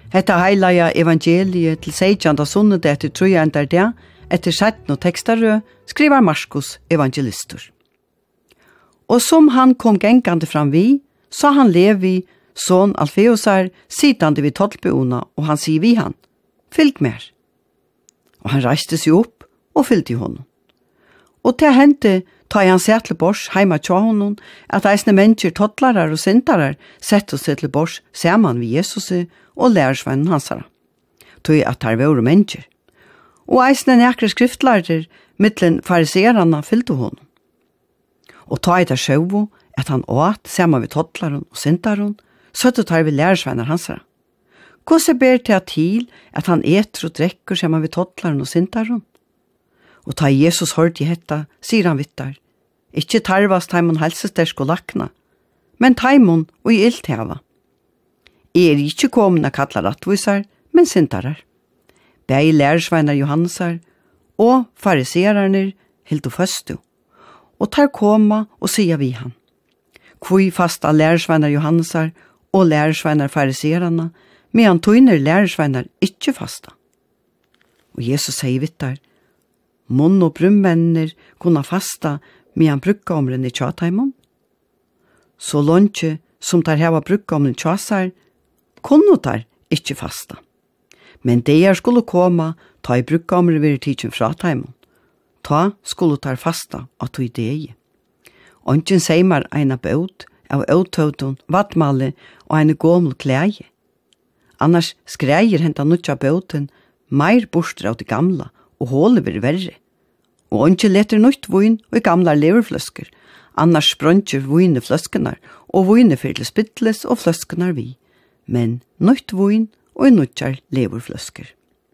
Hetta heilaja evangeliet til 16. sunnudag etter trojandar det, etter 17 tekstarø, skriver Markus evangelistur. Og som han kom gengande fram vi, sa han Levi, son Alfeusar, sittande vid tollbeona, og han sier vi han, fylg mer. Og han reiste seg opp og fylgte honom. Og til hente ta han seg til bors heima tja honom, at eisne mennesker, tottlarar og sintarar sette seg til bors saman vi Jesus og lærersvennen hansara. Tog at her var mennesker. Og eisne nekre skriftlarer mittlen fariserarna fylgte honom. Og ta etter sjøvo at han åt saman vi tottlaren og sintaron, søtte tar vi lærersvennen hansara. Hvordan ber til at han eter og drekker saman vi tottlaren og sintaron? Og ta Jesus hørte i hetta, sier han vittar, ikkje tarvast taimon helsestersk og lakna, men taimon og i iltheva. Ikkje komin a kalla rattvisar, men sintarar. Bei lærersveinar Johannesar og fariserarnir hildu föstu, og tar koma og sia vi han. Kvui fasta lærersveinar Johannesar og lærersveinar fariserarna, medan tøyner lærersveinar ikkje fasta. Og Jesus sier vittar, munn og brumvenner kunna fasta medan brukkomren i tjataimon. Så longe som tar heva brukkomren tjasar, kunno tar ikkje fasta. Men det skulle koma, ta i brukkomren vir tidsen fra taimon. Ta skulle tar fasta at du i degi. Ongen seimar eina baut av autøvdun, vattmalle og eina gomel klæge. Annars skreier henta nutja bauten meir bostur av det gamla og hålet vir verre. Og ongen leter nutt vun og i gamla leverfløsker, annars sprøntjer vune fløskenar og vune fyrir spittles og fløskenar vi, men nutt vun og i nutjar leverfløsker.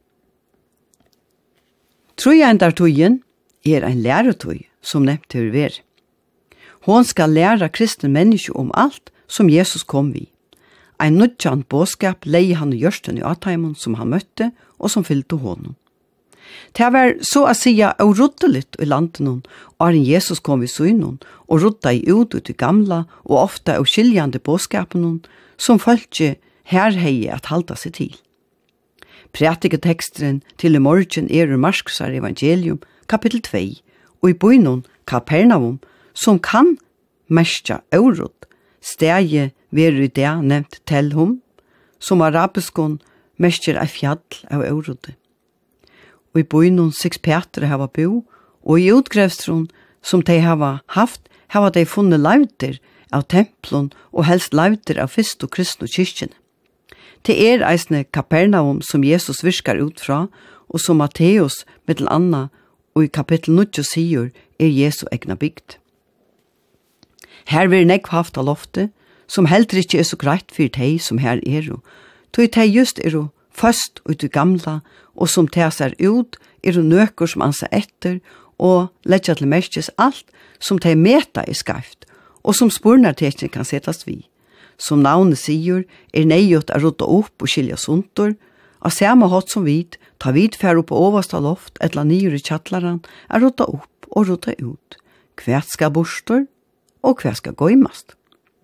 Trojandartøyen en læretøy som nevnt til ver. Hon skal læra kristen menneske om alt som Jesus kom vi. Ein nutjan båskap lei han i gjørsten i Ataimon som han møtte og som fylte honom. Det var så å si å rodde litt i landen, og Jesus kom i synen, og rodda i ut i gamla, og ofta av skiljande båskapen, som følte herheie at halda seg til. Prætiketeksteren til i morgen ur Markusar evangelium, kapittel 2, og i bøynon Kapernaum, som kan mestja eurod, stegi veru i det nevnt Telhum, som arabiskon mestjer ei fjall av eurode. Og i bøynon 6 Petre hava bo, og i utgrevstrun som de hava haft, hava de funnet lauter av templon og helst lauter av fyrst og kristne kyrkjene. Det eisne Kapernaum som Jesus virkar ut fra, og som Matteus mittel anna og i kapittel 9 sier Jesu egna bygd. Her vil nekv haft av lofte, som heller ikkje så greit for de som her tog de just først ut i gamla, og som ser ut nøkker som anser etter, og letja til merkes alt som de meta skarft, og som spurnartekjen kan setas vi. Som navnet sier, nøyot å rota opp og skilja suntor, av samme hatt som vid, ta vid fær opp på oversta loft, etla nyr i kjattlaran, rota opp og rota ut. Hvert skal borstor, og hvert skal goimast.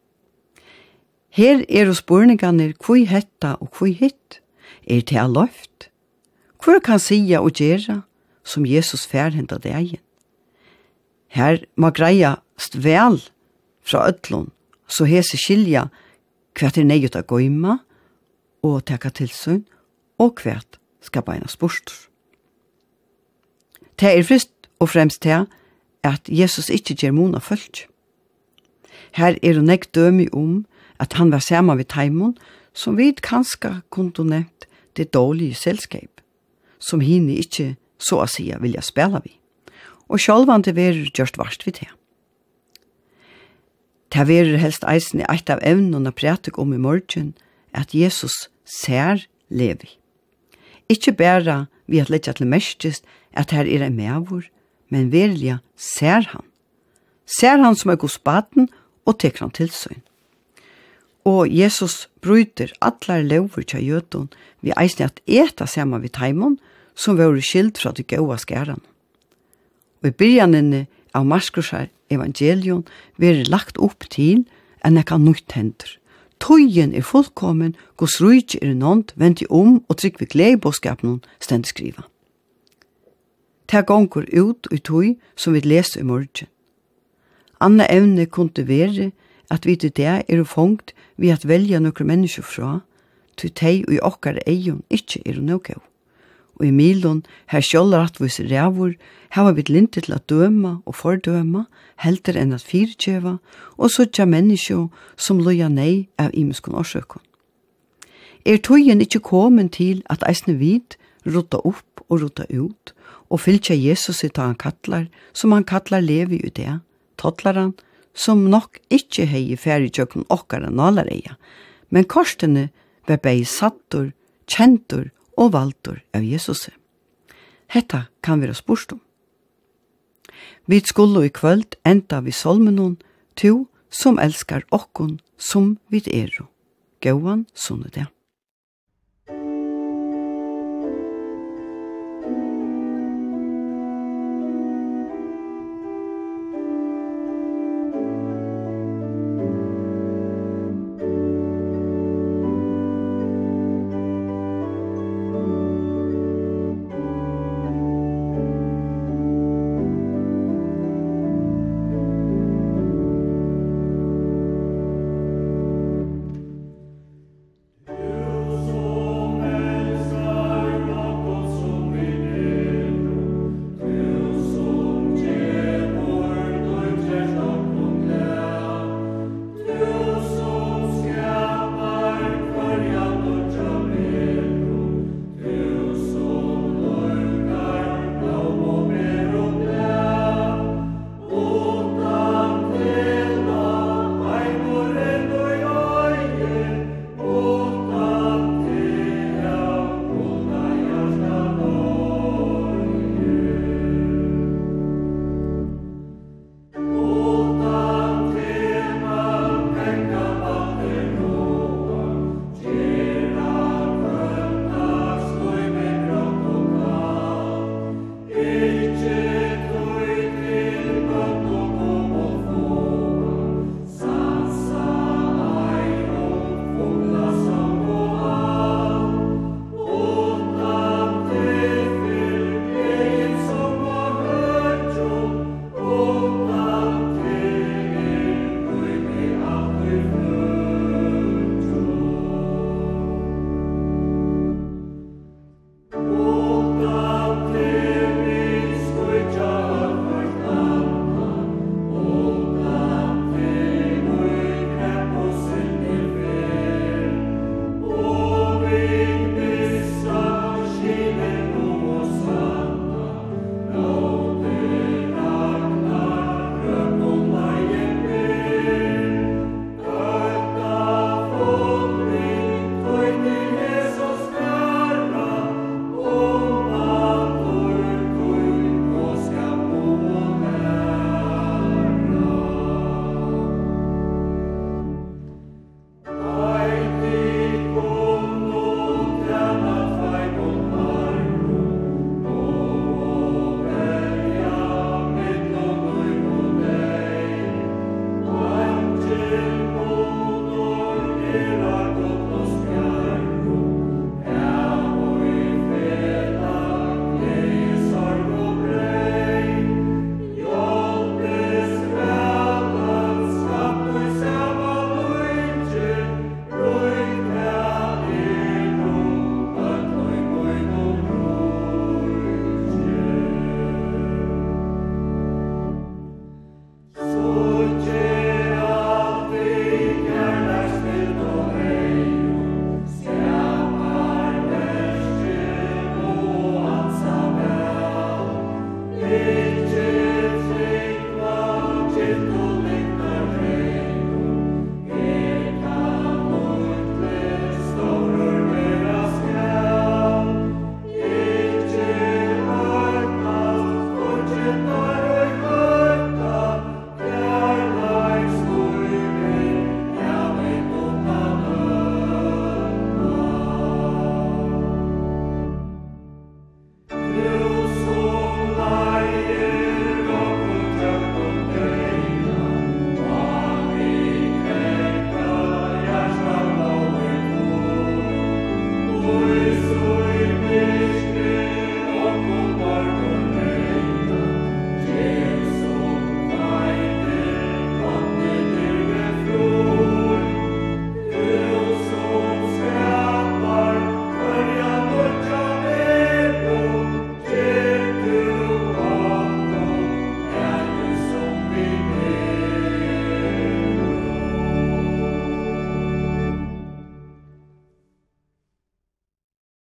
Her spurningarnir kvui hetta og kvui hitt. Det a løft? Hvor kan sia og gjera som Jesus fær henta degen? Her må greiast vel fra ødlun, så hese skilja hvert nøyut a goima og teka tilsyn, og hvert skal beinas bostor. Det frist og fremst til at Jesus ikkje gjer mona følg. Her nek dømi at han var saman vid taimon, som vi kanska kunde nevnt det dårlige selskap, som hini ikkje så å sia vilja spela vi. Og sjálvande verur gjørst varst vid det. Det verur helst eisen i eit av evnen og pratik i morgen, at Jesus ser levi. Ikkje bæra vi at letja til mestist at her en mevor, men verlig ser han. Ser han som god spaten og teker han tilsyn. Og Jesus bryter allar lover til jødon vi eisen at eta saman vid taimon som var skilt fra de gåa skæran. Og i byrjanene av Markusar evangelion blir lagt opp til enn ekka nytt hender. tøyen fullkommen, Guds rujt nånt, vent og trygg vi gledeboskapen stendt skriva. Ta gonger ut i tøy som vi leser i morgen. Anna evne kunne være at vi til det fongt vi at velja nokre mennesker fra, til teg og i okkar eion ikkje noe. Og i milon, her skjolder at vi rævur, hava vi lintet til at døma og fordøma, helter enn at fyrtjeva, og suttja mennesker som loja nei av imeskon årsøkon. Tøyen ikkje komen til at eisne vid rota opp og rota ut, og fylkja Jesus ta han kattlar, som han kattlar levi ut det, tottlaran, som nok ikkje hei færre tjøkken okkara nalareia, men korsene var bei sattor, kjentor og valtor av Jesus. Hetta kan vera spurt om. Vi skulle i kvöld enda vi solmenon, to som elskar okkon som vi Gåan sunne det.